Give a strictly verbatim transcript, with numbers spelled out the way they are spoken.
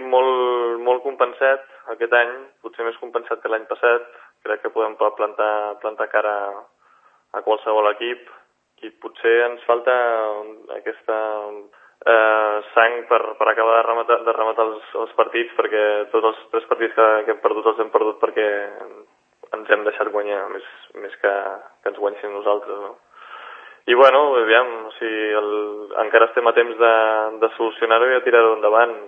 l'equip molt, molt compensat aquest any, potser més compensat que l'any passat. Crec que podem plantar, plantar cara a qualsevol equip i potser ens falta aquesta eh, sang per, per acabar de rematar, de rematar els, els partits, perquè tots els tres partits que, que hem perdut els hem perdut perquè ens hem deixat guanyar més, més que, que ens guanyessin nosaltres, no? I bueno, aviam, o sigui, el, encara estem a temps de, de solucionar-ho i de tirar-ho endavant.